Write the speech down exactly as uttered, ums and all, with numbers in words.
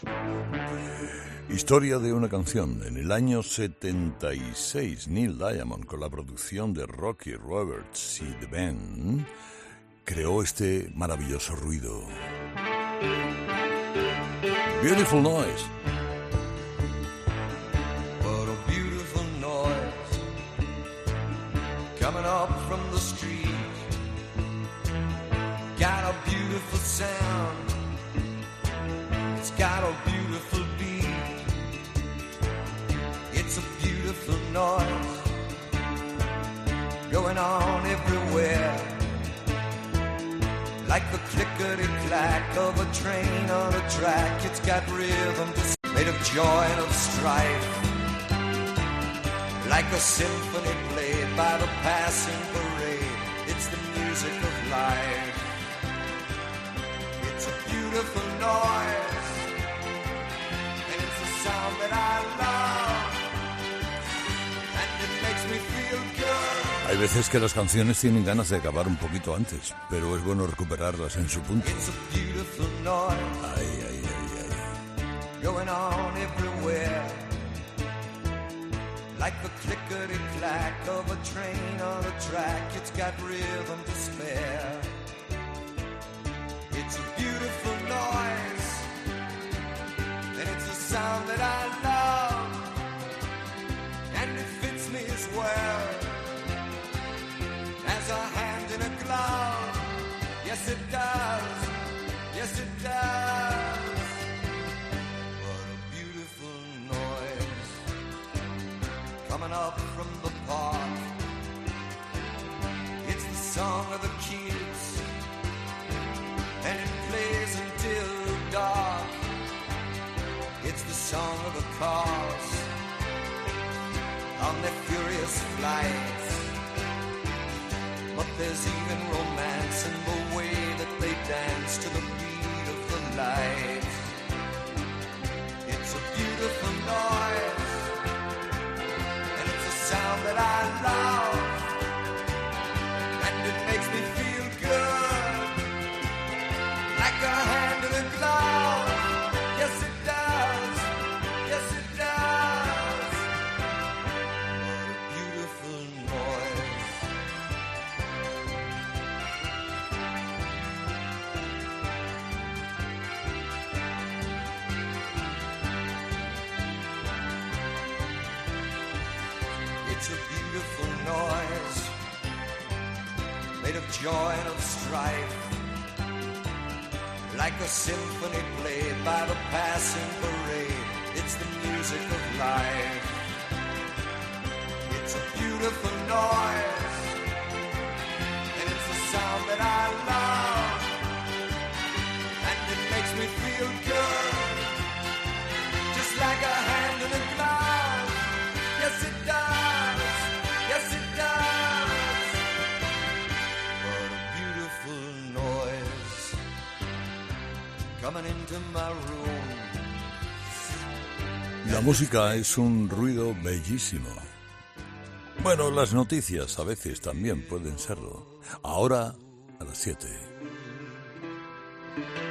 Historia de una canción. En el año setenta y seis, Neil Diamond, con la producción de Rocky Roberts y The Band, creó este maravilloso ruido. Beautiful noise. What a beautiful noise coming up from the street. Got a beautiful sound. It's got a beautiful beat. It's a beautiful noise going on everywhere, like the clickety-clack of a train on a track. It's got rhythm made of joy and of strife, like a symphony played by the passing parade. It's the music of life. It's a beautiful noise, and it's a sound that I love, and it makes me feel good. Hay veces que las canciones tienen ganas de acabar un poquito antes, pero es bueno recuperarlas en su punto. It's a beautiful noise. Ay, ay, ay, ay. Going on everywhere, like the clickety-clack of a train on a track. It's got rhythm to spare. It's a beautiful noise, and it's a sound that I love, and it fits me as well as a hand in a glove. Yes, it does. Yes, it does. What a beautiful noise coming up from the park. It's the song of the kids, and it plays until dark. It's the song of the cars on their furious flights. But there's even romance in the way that they dance to the beat of the light. It's a beautiful noise, and it's a sound that I love, and it makes me feel good, like a hand in a glove. Yes, it does. Yes, it does. What a beautiful noise. It's a beautiful noise made of joy and of strife, like a symphony played by the passing parade. It's the music of life. It's a beautiful noise, and it's a sound that I love, and it makes me feel good, just like a hand in a glove. Yes, it does. Yes, it does. What a beautiful noise coming into my room. La música es un ruido bellísimo. Bueno, las noticias a veces también pueden serlo. Ahora, a las siete.